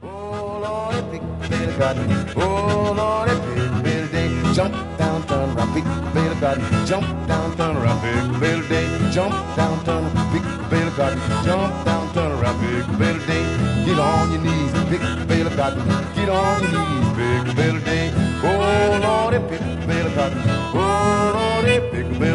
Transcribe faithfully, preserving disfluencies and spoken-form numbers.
Oh Lordy, pick a bale of cotton. Oh Lordy, pick a bale of day. Jump down, turn around, pick a bale of cotton. Jump down, turn around, pick a bale of day. Jump down, turn around, pick a bale of cotton. Jump down, turn around, pick a bale of day. Get on your knees, pick a bale of cotton. Get on your knees, pick a bale of day. Oh Lordy, pick a bale of cotton. Oh Lordy, pick a bale